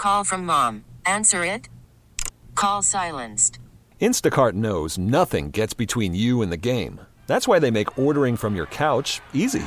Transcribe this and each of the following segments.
Call from mom. Answer it. Call silenced. Instacart knows nothing gets between you and the game. That's why they make ordering from your couch easy.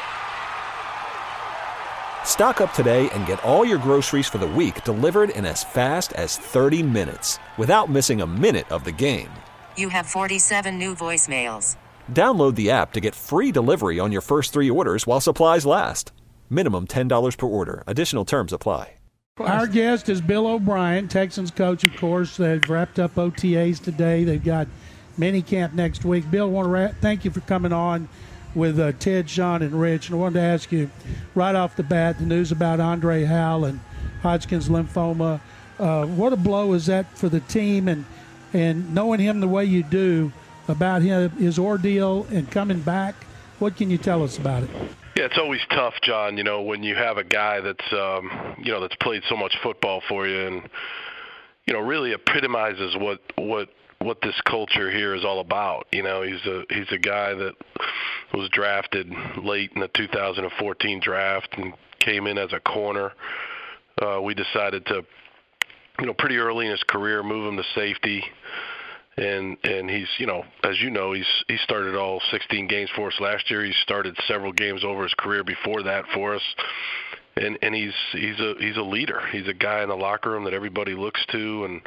Stock up today and get all your groceries for the week delivered in as fast as 30 minutes without missing a minute of the game. You have 47 new voicemails. Download the app to get free delivery on your first 3 orders while supplies last. Minimum $10 per order. Additional terms apply. Our guest is Bill O'Brien, Texans coach, of course. They've wrapped up OTAs today. They've got minicamp next week. Bill, I want to thank you for coming on with Ted, Sean, and Rich. And I wanted to ask you right off the bat, the news about Andre Howell and Hodgkin's lymphoma. What a blow is that for the team, and knowing him the way you do about him, his ordeal and coming back. What can you tell us about it? Yeah, it's always tough, John, when you have a guy that's, that's played so much football for you and, really epitomizes what this culture here is all about. He's a guy that was drafted late in the 2014 draft and came in as a corner. We decided to, pretty early in his career, move him to safety. And he's, as he started all 16 games for us last year. He started several games over his career before that for us. And he's a leader. He's a guy in the locker room that everybody looks to, and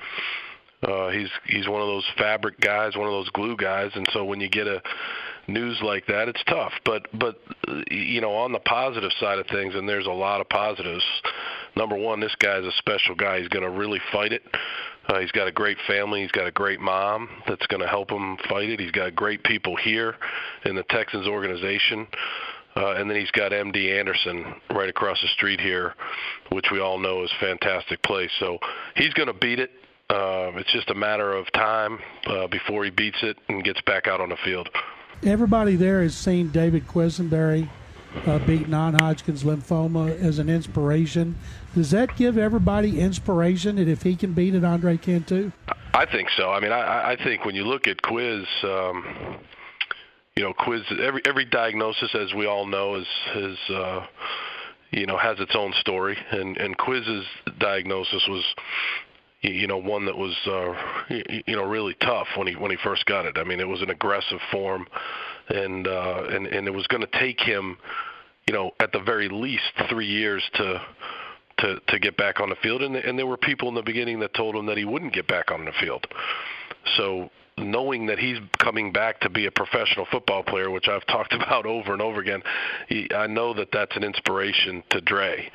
he's one of those fabric guys, one of those glue guys. And so when you get a news like that, it's tough. But on the positive side of things, and there's a lot of positives. Number one, this guy's a special guy. He's going to really fight it. He's got a great family. He's got a great mom that's going to help him fight it. He's got great people here in the Texans organization. And then he's got MD Anderson right across the street here, which we all know is a fantastic place. So he's going to beat it. It's just a matter of time before he beats it and gets back out on the field. Everybody there has seen David Quisenberry beat non-Hodgkin's lymphoma as an inspiration. Does that give everybody inspiration that if he can beat it, Andre can too? I think so. I mean, I think when you look at Quiz, Quiz, every diagnosis, as we all know, is has its own story. And Quiz's diagnosis was, one that was, really tough when he first got it. I mean, it was an aggressive form, and it was going to take him, at the very least 3 years to get back on the field. And there were people in the beginning that told him that he wouldn't get back on the field. So knowing that he's coming back to be a professional football player, which I've talked about over and over again, I know that that's an inspiration to Dre.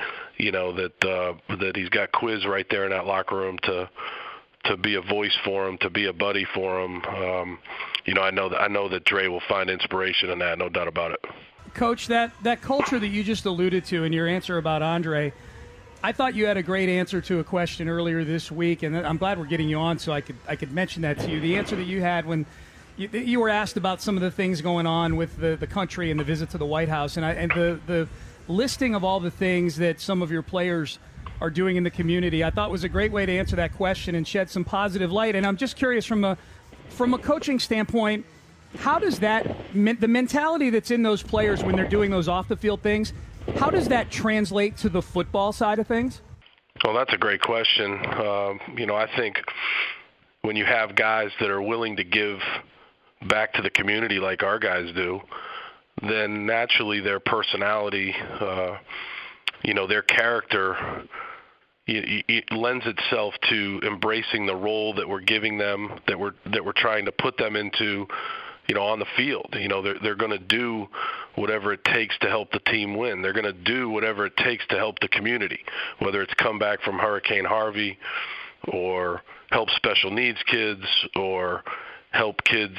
That he's got Quiz right there in that locker room to be a voice for him, to be a buddy for him. I know that Dre will find inspiration in that, no doubt about it. Coach, that culture that you just alluded to in your answer about Andre, I thought you had a great answer to a question earlier this week, and I'm glad we're getting you on so I could mention that to you. The answer that you had when you were asked about some of the things going on with the country and the visit to the White House, and the listing of all the things that some of your players are doing in the community, I thought was a great way to answer that question and shed some positive light. And I'm just curious from a coaching standpoint, how does the mentality that's in those players when they're doing those off-the-field things, how does that translate to the football side of things? Well, that's a great question. I think when you have guys that are willing to give back to the community like our guys do, then naturally their personality, their character, it lends itself to embracing the role that we're giving them, that we're trying to put them into, on the field. They're going to do whatever it takes to help the team win. They're going to do whatever it takes to help the community, whether it's come back from Hurricane Harvey or help special needs kids or help kids,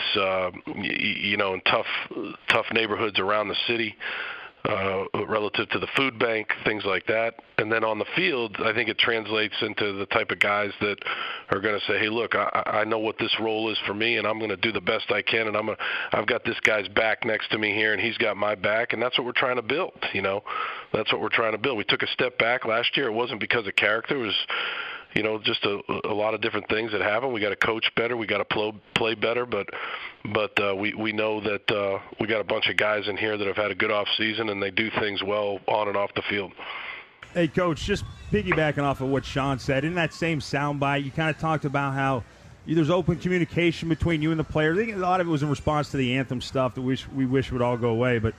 in tough neighborhoods around the city, relative to the food bank, things like that. And then on the field, I think it translates into the type of guys that are going to say, hey, look, I know what this role is for me, and I'm going to do the best I can, and I've got this guy's back next to me here, and he's got my back, and that's what we're trying to build. That's what we're trying to build. We took a step back last year. It wasn't because of character. It was just a lot of different things that happen. We got to coach better. We got to play better. But we know that we got a bunch of guys in here that have had a good off season, and they do things well on and off the field. Hey, Coach, just piggybacking off of what Sean said, in that same soundbite, you kind of talked about how there's open communication between you and the players. I think a lot of it was in response to the anthem stuff that we wish would all go away. But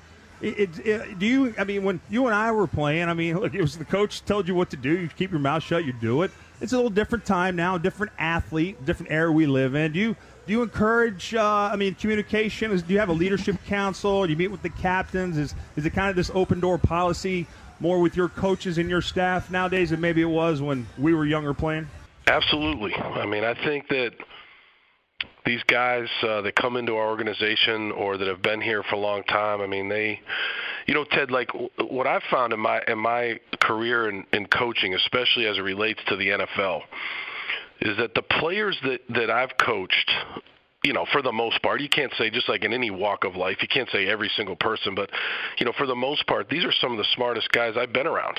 when you and I were playing, look, it was the coach told you what to do. You keep your mouth shut, you do it. It's a little different time now, different athlete, different era we live in. Do you encourage, communication? Do you have a leadership council? Do you meet with the captains? Is it kind of this open-door policy more with your coaches and your staff nowadays than maybe it was when we were younger playing? Absolutely. I think that these guys that come into our organization or that have been here for a long time, they, Ted, like what I've found in my career in coaching, especially as it relates to the NFL, is that the players that I've coached, for the most part, you can't say, just like in any walk of life, you can't say every single person, but, for the most part, these are some of the smartest guys I've been around.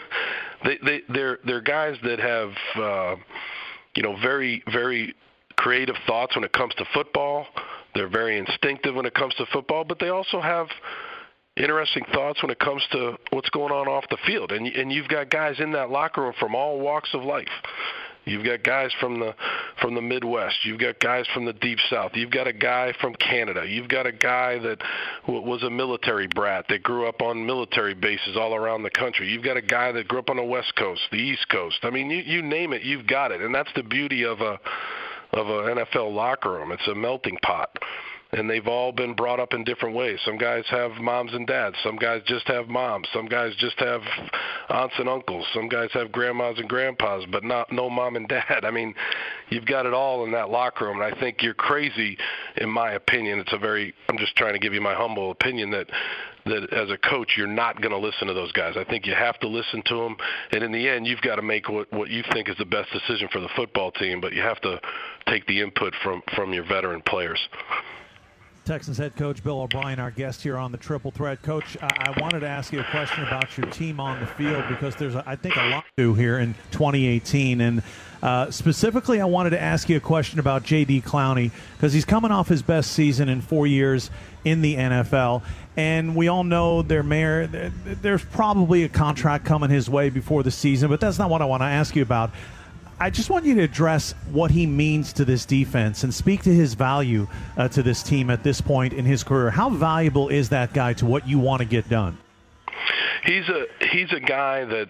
They're guys that have, very, very creative thoughts when it comes to football. They're very instinctive when it comes to football, but they also have interesting thoughts when it comes to what's going on off the field. And you've got guys in that locker room from all walks of life. You've got guys from the Midwest. You've got guys from the Deep South. You've got a guy from Canada. You've got a guy that was a military brat that grew up on military bases all around the country. You've got a guy that grew up on the West Coast, the East Coast. You name it, you've got it. And that's the beauty of a NFL locker room. It's a melting pot. And they've all been brought up in different ways. Some guys have moms and dads. Some guys just have moms. Some guys just have aunts and uncles. Some guys have grandmas and grandpas, but no mom and dad. You've got it all in that locker room. And I think you're crazy, in my opinion. I'm just trying to give you my humble opinion that as a coach, you're not going to listen to those guys. I think you have to listen to them. And in the end, you've got to make what you think is the best decision for the football team, but you have to take the input from your veteran players. Texans head coach Bill O'Brien, our guest here on the Triple Threat. Coach, I wanted to ask you a question about your team on the field because there's, I think, a lot to do here in 2018. And specifically, I wanted to ask you a question about J.D. Clowney because he's coming off his best season in 4 years in the NFL. And we all know there's probably a contract coming his way before the season, but that's not what I want to ask you about. I just want you to address what he means to this defense and speak to his value to this team at this point in his career. How valuable is that guy to what you want to get done? He's a guy that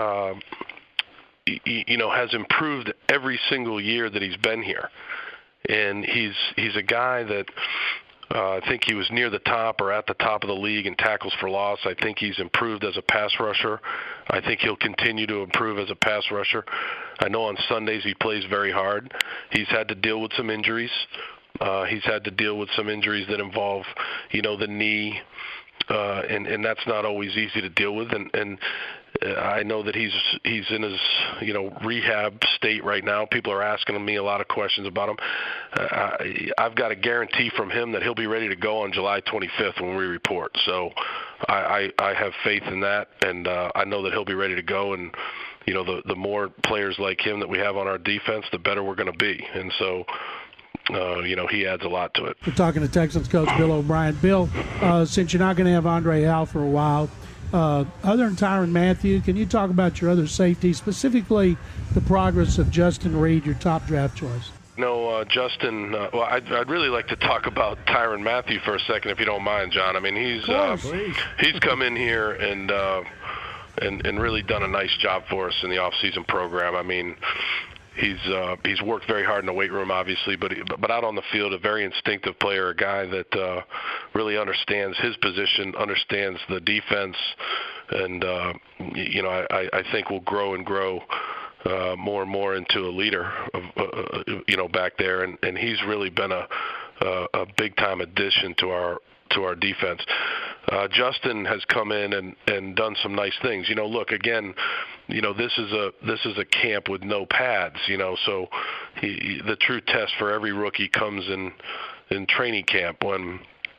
has improved every single year that he's been here, and he's a guy that I think he was near the top or at the top of the league in tackles for loss. I think he's improved as a pass rusher. I think he'll continue to improve as a pass rusher. I know on Sundays he plays very hard. He's had to deal with some injuries. He's had to deal with some injuries that involve, the knee, and that's not always easy to deal with. And I know that he's in his rehab state right now. People are asking me a lot of questions about him. I've got a guarantee from him that he'll be ready to go on July 25th when we report. So I have faith in that, and I know that he'll be ready to go. And the more players like him that we have on our defense, the better we're going to be. And so he adds a lot to it. We're talking to Texans coach Bill O'Brien. Bill, since you're not going to have Andre Hal for a while, other than Tyrann Mathieu, can you talk about your other safeties, specifically the progress of Justin Reid, your top draft choice? Justin, I'd really like to talk about Tyrann Mathieu for a second, if you don't mind, John. He's come in here and really done a nice job for us in the off-season program. He's worked very hard in the weight room, obviously, but out on the field, a very instinctive player, a guy that really understands his position, understands the defense, and I think will grow and grow more and more into a leader, back there, and he's really been a big time addition to our defense. Justin has come in and done some nice things. Look, again, this is a camp with no pads, so the true test for every rookie comes in training camp when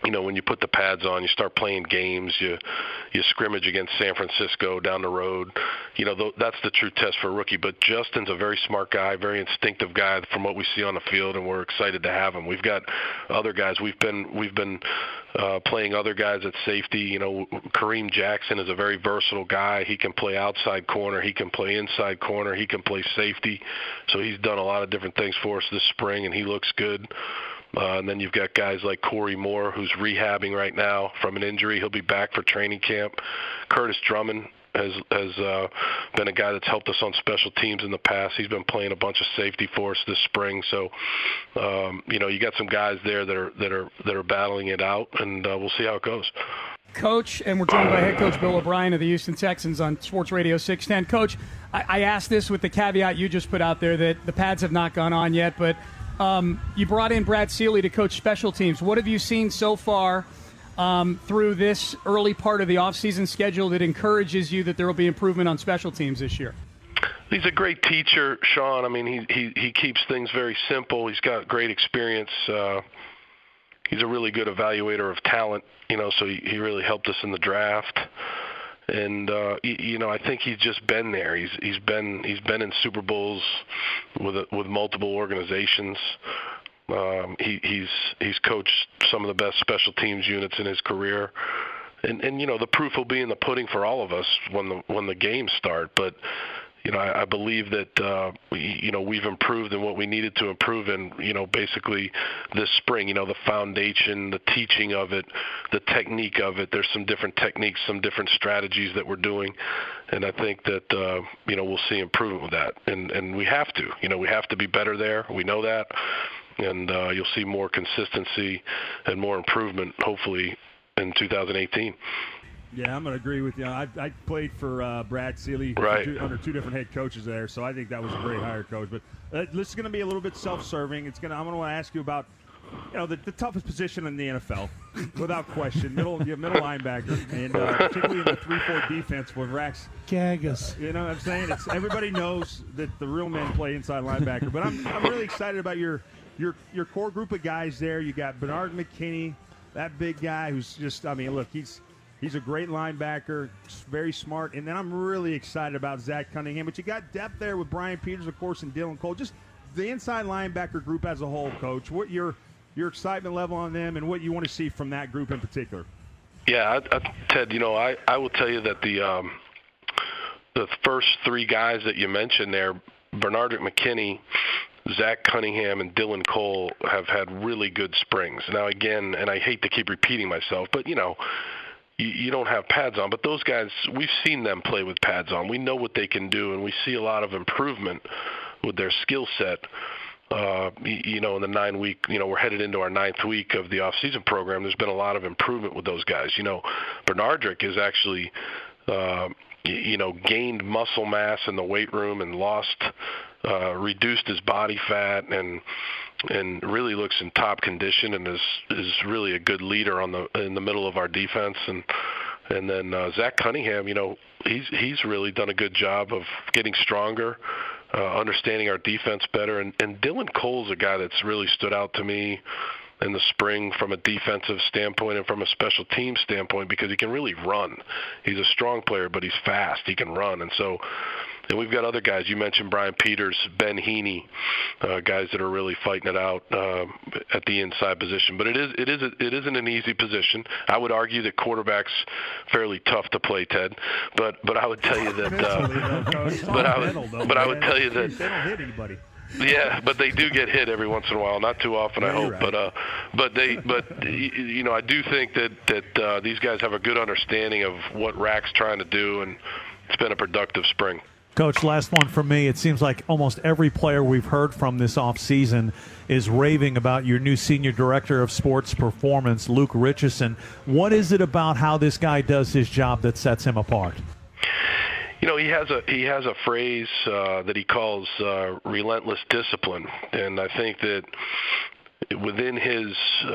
when you put the pads on, you start playing games, you scrimmage against San Francisco down the road. That's the true test for a rookie. But Justin's a very smart guy, very instinctive guy from what we see on the field, and we're excited to have him. We've got other guys. We've been playing other guys at safety. Kareem Jackson is a very versatile guy. He can play outside corner. He can play inside corner. He can play safety. So he's done a lot of different things for us this spring, and he looks good. And then you've got guys like Corey Moore, who's rehabbing right now from an injury. He'll be back for training camp. Curtis Drummond has been a guy that's helped us on special teams in the past. He's been playing a bunch of safety for us this spring. So, you got some guys there that are battling it out, and we'll see how it goes. Coach, and we're joined by head coach Bill O'Brien of the Houston Texans on Sports Radio 610. Coach, I asked this with the caveat you just put out there that the pads have not gone on yet, but you brought in Brad Seeley to coach special teams. What have you seen so far through this early part of the offseason schedule that encourages you that there will be improvement on special teams this year? He's a great teacher, Sean. I mean, he keeps things very simple. He's got great experience. He's a really good evaluator of talent, so he really helped us in the draft. And I think he's just been there. He's been in Super Bowls with multiple organizations. He's coached some of the best special teams units in his career. And the proof will be in the pudding for all of us when the games start. But I believe that we've improved in what we needed to improve in, basically this spring. The foundation, the teaching of it, the technique of it. There's some different techniques, some different strategies that we're doing, and I think that we'll see improvement with that. And we have to. We have to be better there. We know that, and you'll see more consistency and more improvement, hopefully, in 2018. Yeah, I'm going to agree with you. I played for Brad Seeley under two different head coaches there, so I think that was a great hire, Coach. But this is going to be a little bit self-serving. I'm going to want to ask you about the toughest position in the NFL, without question, middle linebacker, and particularly in the 3-4 defense with Rex Gagas. You know what I'm saying? Everybody knows that the real men play inside linebacker. But I'm really excited about your core group of guys there. You got Bernard McKinney, that big guy who's just, look, He's a great linebacker, very smart. And then I'm really excited about Zach Cunningham. But you got depth there with Brian Peters, of course, and Dylan Cole. Just the inside linebacker group as a whole, Coach. What your excitement level on them and what you want to see from that group in particular? Yeah, Ted, I will tell you that the first three guys that you mentioned there, Bernard McKinney, Zach Cunningham, and Dylan Cole, have had really good springs. Now, again, and I hate to keep repeating myself, but, you don't have pads on, but those guys, we've seen them play with pads on. We know what they can do, and we see a lot of improvement with their skill set. In the 9-week, we're headed into our 9th week of the off-season program. There's been a lot of improvement with those guys. Bernardrick has actually, gained muscle mass in the weight room and reduced his body fat and really looks in top condition and is really a good leader in the middle of our defense. And then Zach Cunningham, he's really done a good job of getting stronger, understanding our defense better. And Dylan Cole's a guy that's really stood out to me in the spring from a defensive standpoint and from a special team standpoint because he can really run. He's a strong player, but he's fast. He can run. And we've got other guys. You mentioned Brian Peters, Ben Heaney, guys that are really fighting it out at the inside position. But it isn't an easy position. I would argue that quarterback's fairly tough to play, Ted. But I would tell you that. I would tell you that they don't hit anybody. Yeah, but they do get hit every once in a while. Not too often, I hope. Right. But I do think that these guys have a good understanding of what RAC's trying to do, and it's been a productive spring. Coach, last one from me. It seems like almost every player we've heard from this offseason is raving about your new senior director of sports performance, Luke Richardson. What is it about how this guy does his job that sets him apart? He has a phrase that he calls relentless discipline, and I think that within his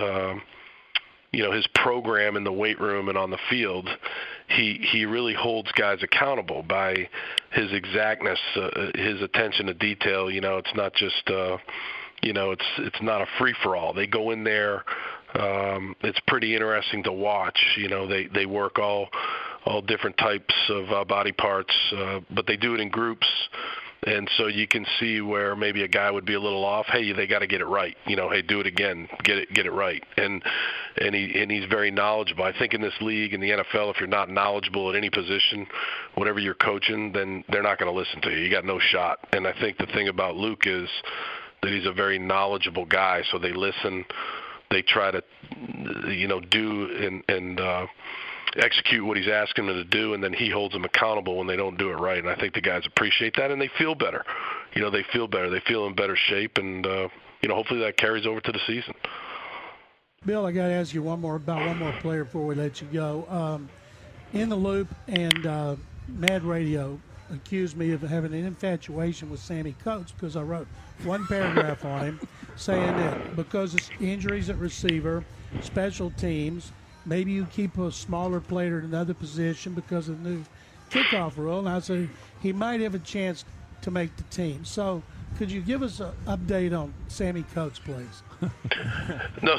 his program in the weight room and on the field, he really holds guys accountable by his exactness, his attention to detail. It's not just it's not a free for all. They go in there it's pretty interesting to watch. You know, they work all different types of body parts, but they do it in groups. And so you can see where maybe a guy would be a little off. Hey, they got to get it right. You know, hey, do it again, get it right. And he's very knowledgeable. I think in this league, in the NFL, if you're not knowledgeable at any position, whatever you're coaching, then they're not going to listen to you. You got no shot. And I think the thing about Luke is that he's a very knowledgeable guy. So they listen. They try to, do and execute what he's asking them to do, and then he holds them accountable when they don't do it right. And I think the guys appreciate that, and they feel better. You know, they feel better. They feel in better shape, and hopefully that carries over to the season. Bill, I got to ask you one more player before we let you go. In the Loop and Mad Radio accused me of having an infatuation with Sammy Coates because I wrote one paragraph on him saying that because of injuries at receiver, special teams, maybe you keep a smaller player in another position because of the new kickoff rule. And I said he might have a chance to make the team. So could you give us an update on Sammy Coates, please? No,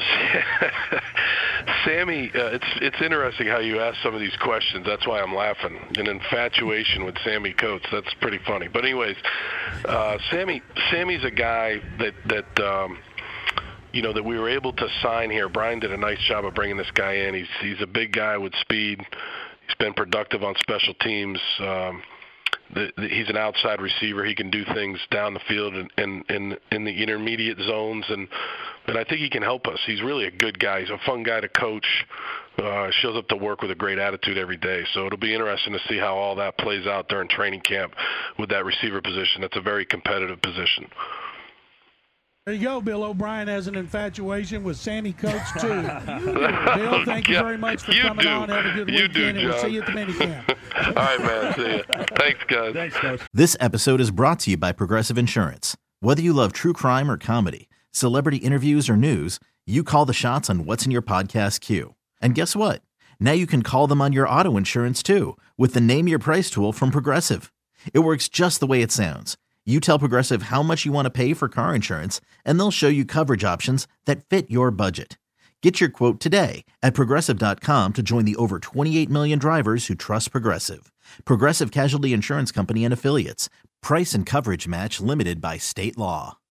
Sammy, it's interesting how you ask some of these questions. That's why I'm laughing. An infatuation with Sammy Coates. That's pretty funny. But anyways, Sammy's a guy that that we were able to sign here. Brian did a nice job of bringing this guy in. He's a big guy with speed. He's been productive on special teams. He's an outside receiver. He can do things down the field and in the intermediate zones, and I think he can help us. He's really a good guy. He's a fun guy to coach. Shows up to work with a great attitude every day. So it'll be interesting to see how all that plays out during training camp with that receiver position. That's a very competitive position. There you go. Bill O'Brien has an infatuation with Sammy Coates, too. Bill, thank you very much for coming on. Have a good weekend, and we'll see you at the minicamp. All right, man. See you. Thanks, guys. Thanks, Coach. This episode is brought to you by Progressive Insurance. Whether you love true crime or comedy, celebrity interviews or news, you call the shots on what's in your podcast queue. And guess what? Now you can call them on your auto insurance, too, with the Name Your Price tool from Progressive. It works just the way it sounds. You tell Progressive how much you want to pay for car insurance, and they'll show you coverage options that fit your budget. Get your quote today at Progressive.com to join the over 28 million drivers who trust Progressive. Progressive Casualty Insurance Company and Affiliates. Price and coverage match limited by state law.